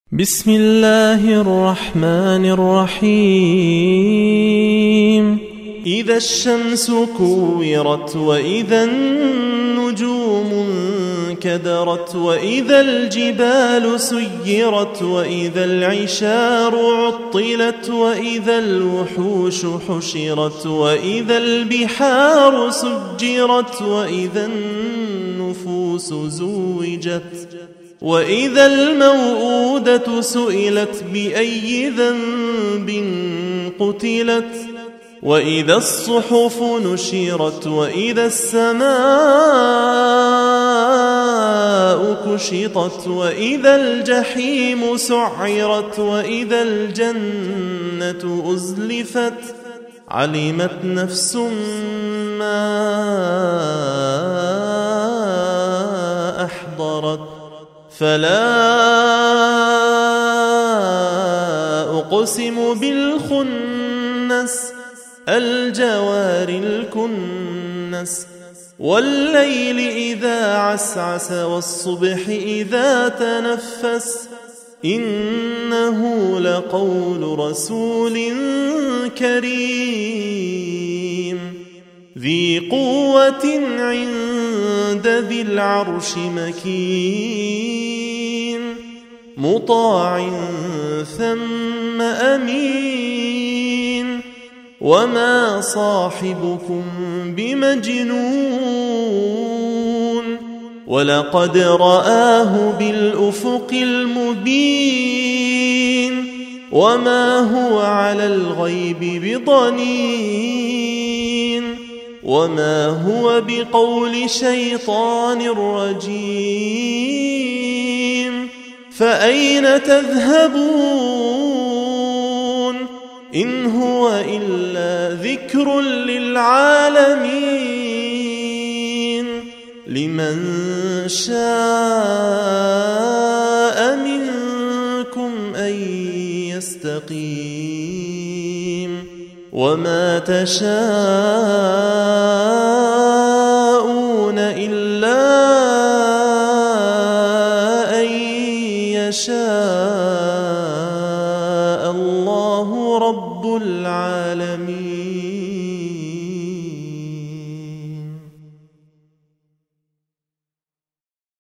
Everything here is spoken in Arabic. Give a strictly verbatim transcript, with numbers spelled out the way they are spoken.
بسم الله الرحمن الرحيم. إذا الشمس كورت وإذا النجوم انكدرت وإذا الجبال سيرت وإذا العشار عطلت وإذا الوحوش حشرت وإذا البحار سجرت وإذا النفوس زوجت وإذا الموءودة سئلت بأي ذنب قتلت وإذا الصحف نشرت وإذا السماء كشطت وإذا الجحيم سعرت وإذا الجنة أزلفت علمت نفس ما أحضرت فلا أقسم بالخنس الجوار الكنس والليل إذا عسعس والصبح إذا تنفس إنه لقول رسول كريم ذي قوة عند ذي العرش مكين مطاع ثم أمين وما صاحبكم بمجنون ولقد رآه بالأفق المبين وما هو على الغيب بضنين وما هو بقول شيطان رجيم فأين تذهبون إن هو إلا ذكر للعالمين لمن شاء منكم أن يستقيم وما تشاءون إلا أن يشاء